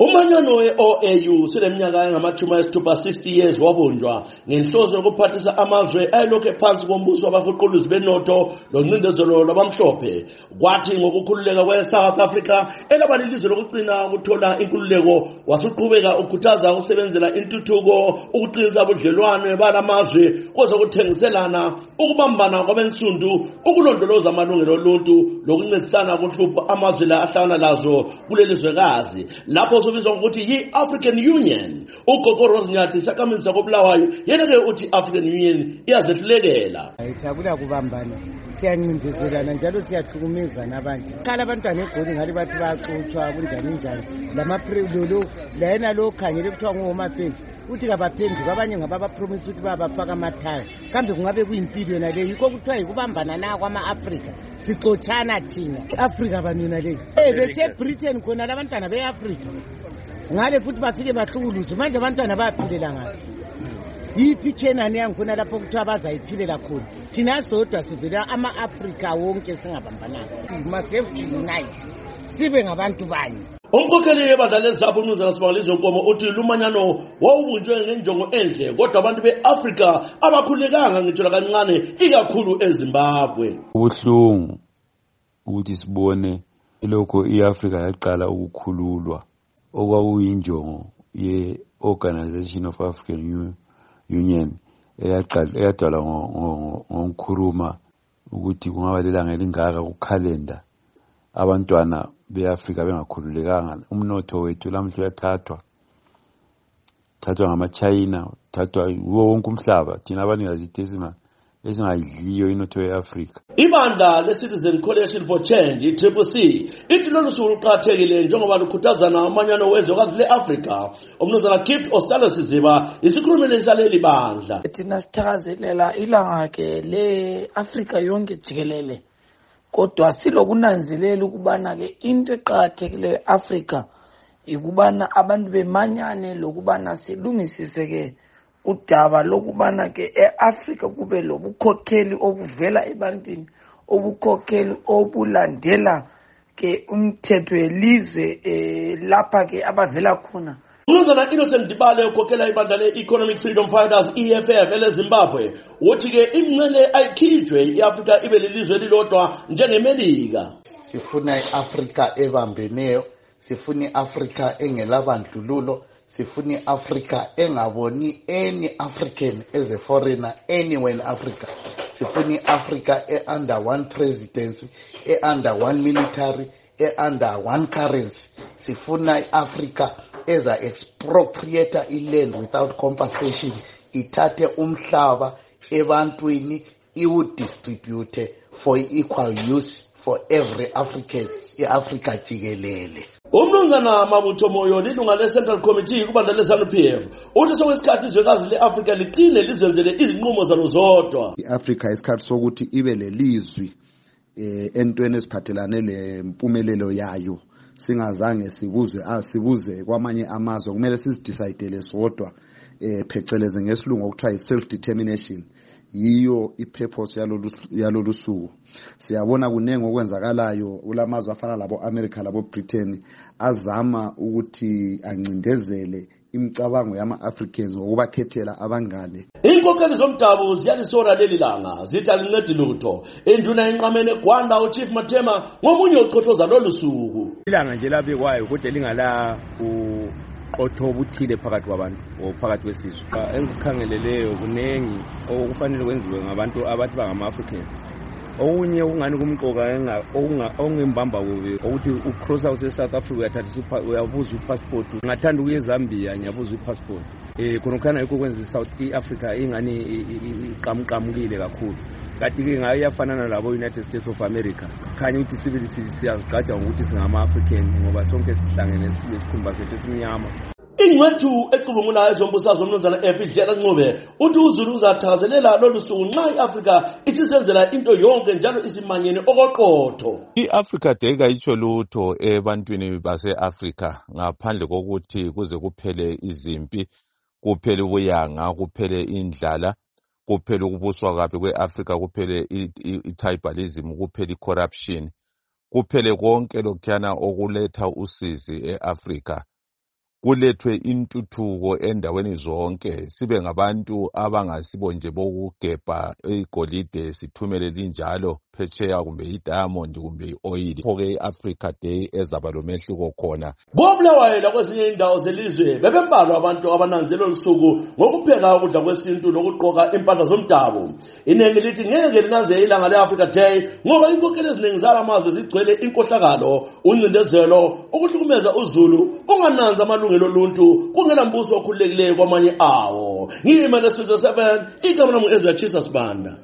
Umanyano we-OAU seleminyaka engama-60 years wabunjwa ngenhloso yokuphathisa amazwe ayelokhu ephansi kombuso wabahuquluzi benotho loncindezelo lwabamhlophe. Kwathi ngokukhululeka kwe-South Africa elaba lilizwe lokugcina ukuthola inkululeko, wasuqhubeka ukhuthaza ukusebenzela intuthuko, ukuqinisa ubudlelwane balamazwe kwezokuthengiselana, ukubambana kwabensundu, ukulondoloza amalungelo oluntu lokuncedisana kuhlupho amazwe la ahlangana lazo kuleli zwekazi. Lapho sobizwa ukuthi yi-African Union. Ugogo Rosenyathi sakamisa koBulawayo yena-ke uthi African Union iyazehlulekela. Ayithakula kubambana, siyancindezelana njalo siyahlukumezana abantu. Khala abantwana eGoli ngale bathi baxutshwa kunjani lamaprelolo lena lo khangele kuthiwa ngoHome Affairs uthi kabaphenduka abanye ngababapromise ukuthi babafaka amathaya. Kambe kungabe kuyimpilo yona le yikho kuthiwa yikubambana na kwama-Afrika sixotshana thina Afrika abanina le bese-Britain khona labantwana be-Afrika ngale futhi bafike bahlukuluze manje abantwana bayaphilela ngaphi. Yiphi chenani yangikhona lapho kuthiwa bazayiphilela khona thina sodwa sivela ama-Afrika wonke singabambananga. We must have to unite sibe ngabantu banye. Umkhokheli webandla leZAPHU uMnumzana Sibongile Nkomo uthi lumanyano wawubunjwe ngenjongo enhle kodwa abantu be-Afrika abakhulekanga ngitsho kancane ikakhulu eZimbabwe. Ubuhlungu ukuthi sibone lokho iAfrika yaqala ukukhululwa okwakuyinjongo ye-Organization of African Union eyadalwa ngoNkrumah ukuthi kungaba lelanga elingaka kukhalenda abantwana beAfrika bengakhululekanga. Umnotho wethu lamhla uyathathwa ngama-China, uthathwa wonke umhlaba, thina abanikazi esingayidliyo inotho ye-Afrika. Ibandla le-Citizen Coalition for Change, i-CCC, ithi lolu suku luqakathekile njengoba lukhuthazana amanyano wezwekazi le-Afrika. Umnumzana Gift Ostalosiziba isikhulumeli saleli bandla. Thina sithakazelela ilanga-ke le-Afrika yonke jikelele. Kodwa silokunanzelela ukubana-ke into eqakathekileyo e-Afrika ikubana abantu bemanyane lokubana silungisise-ke udaba lokubana-ke e-Afrika kube lobukhokheli obuvela ebantwini, obukhokheli obulandela-ke umthetho welizwe lapha-ke abavela khona. Umnumzana Innocent Dibale ukhokhela ibandla le-Economic Freedom Fighters EFF eleZimbabwe uthi-ke imncele ayikhitshwe i-Afrika ibe lelizwe elilodwa njengeMelika. Sifuna i-Afrika ebambeneyo, sifuna i-Afrika engelabandlululo, sifuna i-Afrika engaboni any African as a foreigner anywhere in Africa. Sifuna i-Afrika under one presidency, under one military, under one currency. Sifuna i-Afrika as a expropriator land without compensation, ithathe umhlaba ebantwini iwudistribute for equal use for every African e-Afrika jikelele. Umnumzana Mabutho Moyo lilunga le-Central Committee kubandla le-ZANU-PF uthi sokwesikhathi izwekazi le-Afrika liqine lizenzele izinqumo zalo zodwa. I-Afrika isikhathi sokuthi ibe lelizwi entweni eziphathelane lempumelelo yayo. Singazange sibuze kwamanye amazwe, kumele sizidecide sodwa pheceleze ngesilungu okuthiwa self determination. Yiyo ipurpose yalolu suku. Siyabona kunenge okwenzakalayo kulamazwe afana labo America labo Britain azama ukuthi ancindezele imicabango yama-Africans ngokubakhethela abangane. Inkokheli zomdabu ziyalisora leli langa zithi alincedi lutho. Induna enqamene eGwanda uChief Matema ngomunye oqothoza lolu suku. Ilanga nje labekwayo kodwa lingala uqotho obuthile phakathi kwabantu phakathi kwesizwe. Engikukhangeleleyo kunengi okufanele kwenziwe ngabantu abathi bangama-Africans. Okunye ungani kumqoka ongembamba ukuthi ucross out eSouth Africa uyabuza ipassport, ngathanda ukuye eZambia ngiyabuza ipassport. Khona yikho kwenza iSouth Africa ingani iqamukile kakhulu. Kanti-ke ngayo iyafanana labo United States of America. Khanya ukuthi sibili siyazigada ngokuthi singama-African ngoba sonke sihlangene sikhumba sethu esimnyama. Ingcwethu ecubungula ezombusazwe umnumzana Efidlela Ncube uthi uZulu uzathakazelela lolu suku nxa i-Afrika isisenzela into yonke njalo isimanyene okoqotho. I-Africa Day kayitsho lutho ebantwini base-Afrika ngaphandle kokuthi kuze kuphele izimpi, kuphele ubuyanga, kuphele indlala, kuphele ukubuswa kabi kwe-Afrika, kuphele i-tribalism, kuphele i-corruption, kuphele konke lokhuyana okuletha usizi e-Afrika. kulethwe intuthuko endaweni zonke, sibe ngabantu abangasibo nje bokugebha igolide sithumele linjalo phetsheya kumbe i-diamond kumbe i-oil. Pho-ke i-Africa Day ezaba lomehluko khona. Kobulawayo kwezinye indawo zelizwe bebembalwa abantu abananzela olusuku ngokupheka ukudla kwesintu nokugqoka impahla zomdabu. Iningi lithi ngeke linanze ilanga le-Africa Day ngoba inkokheli eziningi zala mazwe zigcwele inkohlakalo, uncindezelo, ukuhlukumeza uZulu, ungananza amalungelo oluntu, kungela mbuso okhululekileyo kwamanye awo. Ngiyimele Sizwe 7, igama lami Ezra Chisa Sibanda.